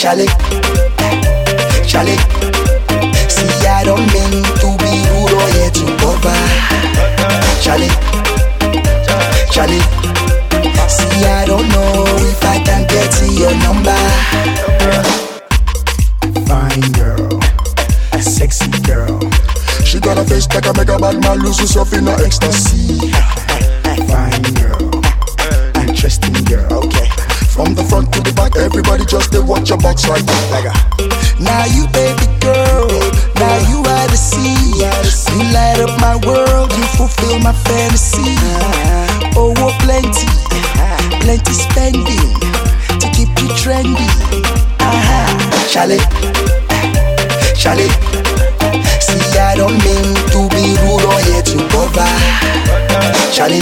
Charlie, Charlie. See, I don't mean to be rude or yet to bother. Charlie, Charlie. See, I don't know if I can get to your number. Fine girl, sexy girl. She got a face like a mega bad man, lose herself in her ecstasy. Fine girl, interesting girl. Okay. From the front to the back, everybody just they watch your box right there. Now you baby girl, now you are the sea. You light up my world, you fulfill my fantasy. Oh, plenty, plenty spending to keep you trendy. Charlie, Charlie. See, I don't mean to be rude or yet to bother. Charlie,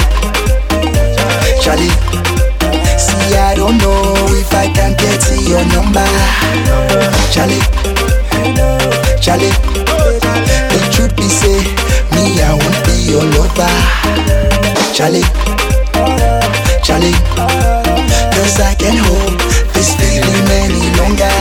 Charlie. See, I don't know if I can get to your number. Charlie, Charlie. The truth be say, me I won't be your lover. Charlie, Charlie. Cause I can't hold this feeling any longer.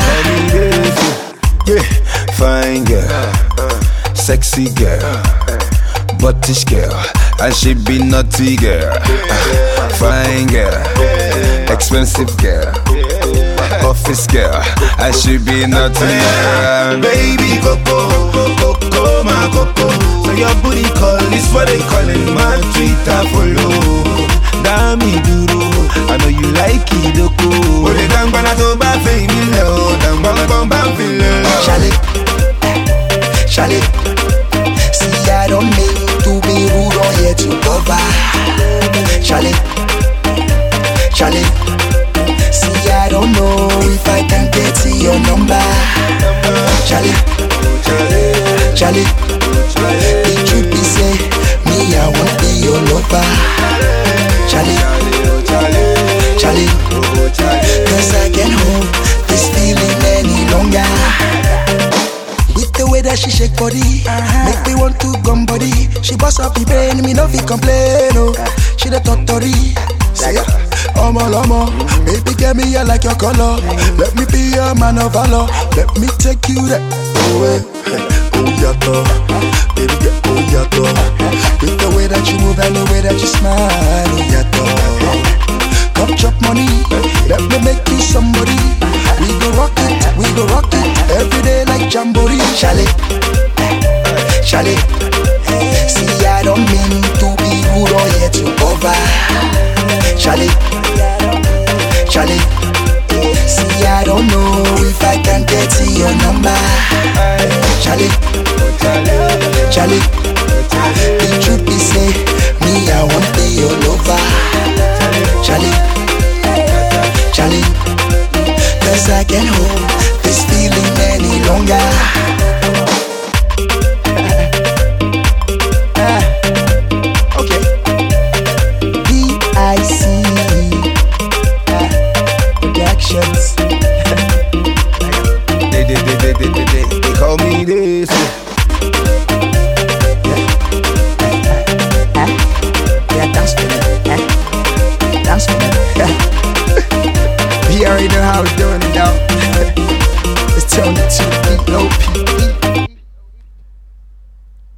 Yeah, fine girl, sexy girl, buttish girl, and she be naughty girl. Fine girl, expensive girl, office girl, and she be naughty girl. Baby Coco, Coco, my Coco. So your booty call is what they calling my Twitter follow. Dami duro, I know you like it, Doko. But they don't wanna do bad for me, no. Don't wanna come back for me. Charlie, Charlie. See, I don't mean to be rude or yet to bother. Charlie, Charlie. See, I don't know if I can get to your number. Charlie, Charlie. The truth be say, me I won't be your lover. Charlie, Charlie. Cause I can't hold this feeling any longer. With the way that she shake body, make me want to gum body. She bust up the brain, me no fit complain. Oh, she the totori. Say, Omo, baby get me here like your color. Let me be your man of valor. Let me take you there. Oh yato, baby get oh yato. With the way that you move and the way that you smile, oh yato. Come chop money, let me make you somebody. We go rock it every day like jamboree. Charlie, Charlie. See, I don't mean to be rude or yet to bother. Charlie, Charlie. See, I don't know if I can get to your number. Charlie, Charlie. The truth be say, me I won't be your lover. Charlie, Charlie. Cause I can't hold this feeling any longer. Okay. B.I.C. Productions. They call me this. Yeah, dance for me. Dance for me. You already know how we're doing it now. It's Tony 2 P.